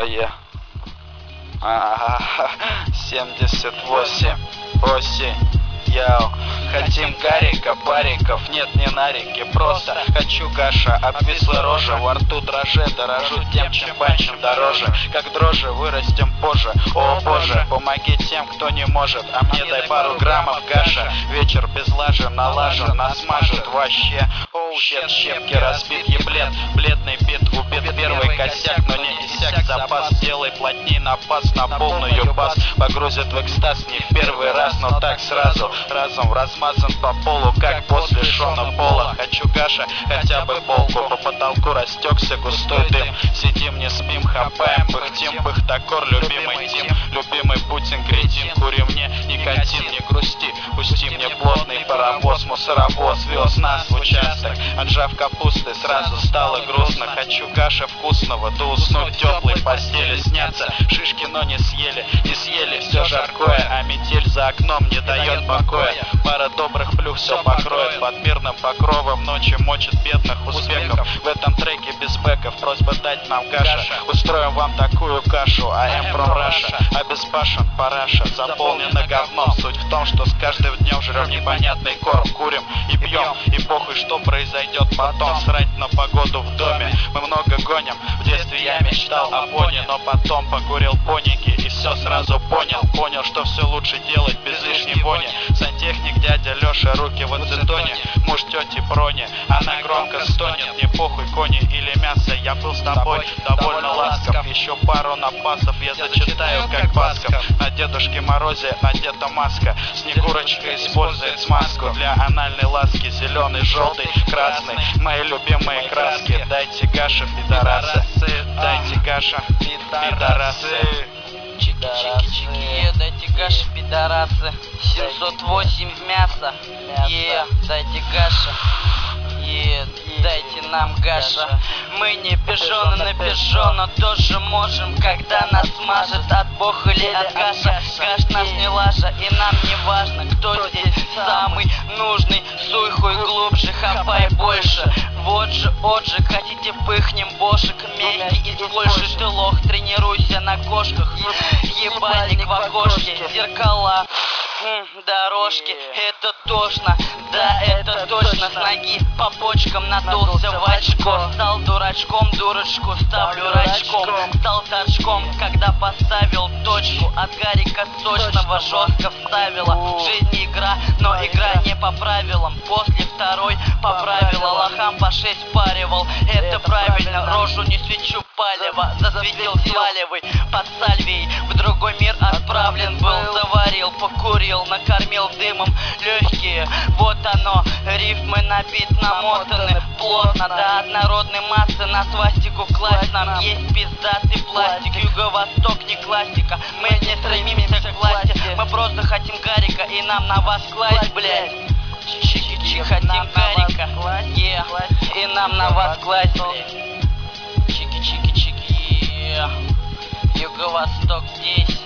Я 78 осень. Яу. Хотим гарика, бариков, нет, не на реке. Просто хочу каша, обвисла рожа. Во рту дрожжи, дорожу тем, чем банчем дороже. Как дрожжи вырастем позже. О боже, помоги тем, кто не может. А мне дай пару граммов каша. Вечер без лажи, налажен, насмажет вообще. Оу, щепки разбит еблет. Бледный бит, убит первый косяк, но не иссяк запас. Делай плотней напас на полную бас. Погрузит в экстаз не в первый раз, но так сразу. Разум размазан по полу, как после Шона Пола. Хочу каша, хотя бы полку. По потолку растекся густой дым. Сидим, не спим, хапаем, пыхтим, пыхтокор, любимый Тим. Любимый Путин, кретин, кури мне никотин, не грусти. Пусти мне плотный паровоз, мусоровоз вез нас в участок. Отжав капусты, сразу стало грустно. Хочу каша вкусного, да уснуть в теплой постели. Снятся шишки, но не съели. Не съели все жаркое, а метель за окном не дает покоя. Пара добрых плюх все покроет. Под мирным покровом ночи мочит бедных узбеков. В этом треке без бэков просьба дать нам каша. Устроим вам такую кашу, а М from Russia обезбашен параша, заполнена говном. Суть в том, что с каждым днем жрем непонятный корм. Курим и пьем, и похуй, что произойдет потом. Срать на погоду в доме, мы много гоним. В детстве я мечтал о пони, но потом покурил поники и все сразу понял, что все лучше делать без лишней вони. Сантехник дядя Леша, руки в ацетоне. Муж тети Брони, она громко стонет. Не похуй, кони или мясо, я был с тобой довольно ласков. Еще пару напасов я зачитаю, как Басков. На Дедушке Морозе надета маска. Снегурочка использует смазку для анальной ласки. Зеленый, желтый, красный, мои любимые краски. Дайте гаша, пидорасы. Дайте гаша, пидорасы. Чики-чики-чики, дайте каши, пидорасы. 708 в мясо. Дайте каша. Дайте нам каша. Мы не пижоны на пижона, тоже можем, когда нас мажет от бог или от каша. Каш нас не лажа, и нам не важно, кто здесь самый нужный. Суй хуй глубже, хапай больше. Вот же, отже, хотите пыхнем бошек. Мехи из Польши, ты лох, тренируйся на кошках. Ебальник в окошке, зеркала, дорожки, это тошно, да, это точно. С ноги по почкам надулся в очко. Стал дурачком, дурочку ставлю рачком. Стал торчком, когда поставил точку. От Гарика сочного жестко вставила. В жизни игра, но игра не по правилам. После второй поправила, лохам по 6 паривал. Это правильно, рожу не свечу палево. Засветил сваливай под сальвией. В другой мир отправлен был. Заварил, покурил, накормил дымом легкие. Вот оно, рифмы на бит намотаны плотно. До однородной массы на свастику класть. Нам есть пиздатый пластик. Юго-восток не классика. Мы не стремимся к власти. Мы просто хотим Гарика и нам на вас класть, блядь. Чики-чики, хотим Гарика, и нам на вас класть, блядь. Чики-чики-чики, Юго-восток здесь.